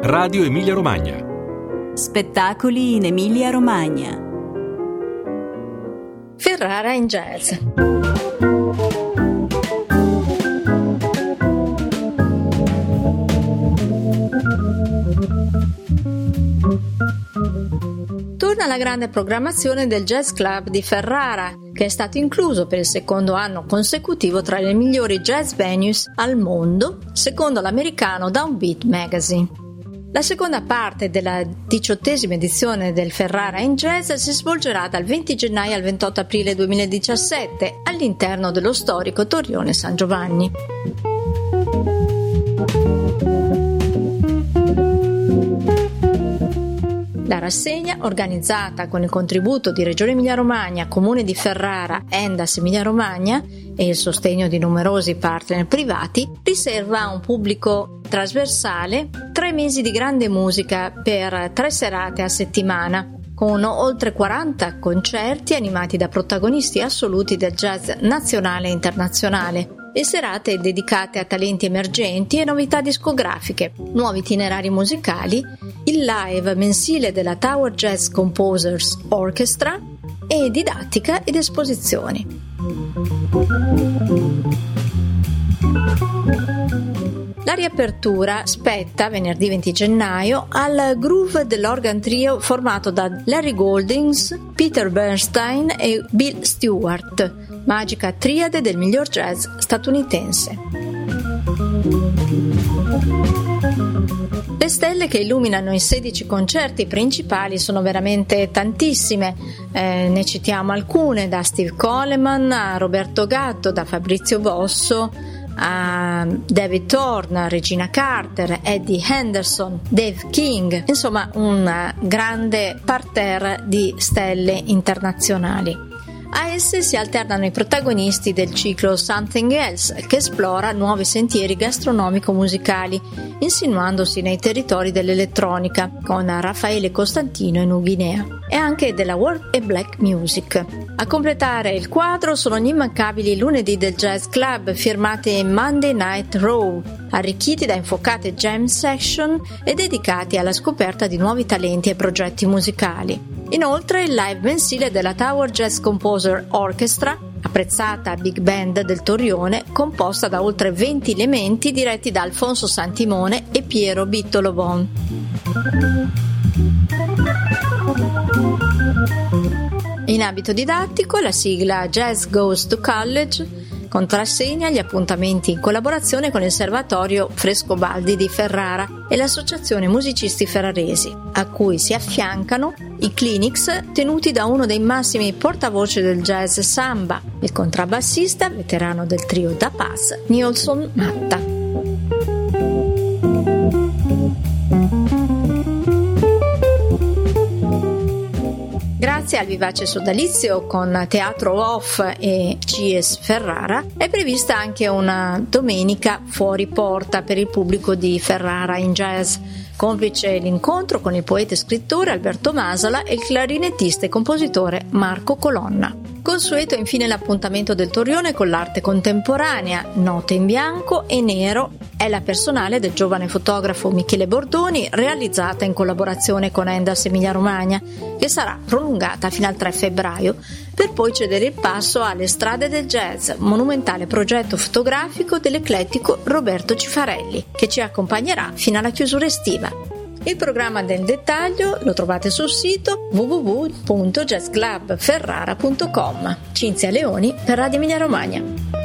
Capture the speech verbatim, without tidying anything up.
Radio Emilia Romagna. Spettacoli in Emilia Romagna. Ferrara in jazz. Torna la grande programmazione del Jazz Club di Ferrara, che è stato incluso per il secondo anno consecutivo tra le migliori jazz venues al mondo, secondo l'americano Downbeat Magazine. La seconda parte della diciottesima edizione del Ferrara in Jazz si svolgerà dal venti gennaio al ventotto aprile duemiladiciassette all'interno dello storico Torrione San Giovanni. La rassegna, organizzata con il contributo di Regione Emilia-Romagna, Comune di Ferrara, Endas Emilia-Romagna e il sostegno di numerosi partner privati, riserva a un pubblico trasversale tre mesi di grande musica per tre serate a settimana, con oltre quaranta concerti animati da protagonisti assoluti del jazz nazionale e internazionale, e serate dedicate a talenti emergenti e novità discografiche, nuovi itinerari musicali, il live mensile della Tower Jazz Composers Orchestra e didattica ed esposizioni. La riapertura spetta venerdì venti gennaio al groove dell'organ trio formato da Larry Goldings, Peter Bernstein e Bill Stewart, magica triade del miglior jazz statunitense. Le stelle che illuminano i sedici concerti principali sono veramente tantissime, eh, ne citiamo alcune, da Steve Coleman a Roberto Gatto, da Fabrizio Bosso a David Thorne, Regina Carter, Eddie Henderson, Dave King, insomma un grande parterre di stelle internazionali. A esse si alternano i protagonisti del ciclo Something Else, che esplora nuovi sentieri gastronomico-musicali, insinuandosi nei territori dell'elettronica, con Raffaele Costantino e Nuguinea, e anche della world e black music. A completare il quadro sono gli immancabili lunedì del Jazz Club, firmati Monday Night Raw, arricchiti da infuocate jam session e dedicati alla scoperta di nuovi talenti e progetti musicali. Inoltre il live mensile della Tower Jazz Composer Orchestra, apprezzata big band del Torrione, composta da oltre venti elementi diretti da Alfonso Santimone e Piero Bittolo Bon. In ambito didattico, la sigla Jazz Goes to College contrassegna gli appuntamenti in collaborazione con il Servatorio Frescobaldi di Ferrara e l'Associazione Musicisti Ferraresi, a cui si affiancano i clinics tenuti da uno dei massimi portavoce del jazz samba, il contrabbassista veterano del trio Da Paz, Nilson Matta. Grazie al vivace sodalizio con Teatro Off e C S Ferrara è prevista anche una domenica fuori porta per il pubblico di Ferrara in Jazz, complice l'incontro con il poeta e scrittore Alberto Masala e il clarinettista e compositore Marco Colonna. Consueto infine l'appuntamento del Torrione con l'arte contemporanea, note in bianco e nero, è la personale del giovane fotografo Michele Bordoni, realizzata in collaborazione con Endas Emilia Romagna, che sarà prolungata fino al tre febbraio, per poi cedere il passo alle Strade del Jazz, monumentale progetto fotografico dell'eclettico Roberto Cifarelli, che ci accompagnerà fino alla chiusura estiva. Il programma del dettaglio lo trovate sul sito w w w punto jazz club ferrara punto com. Cinzia Leoni per Radio Emilia Romagna.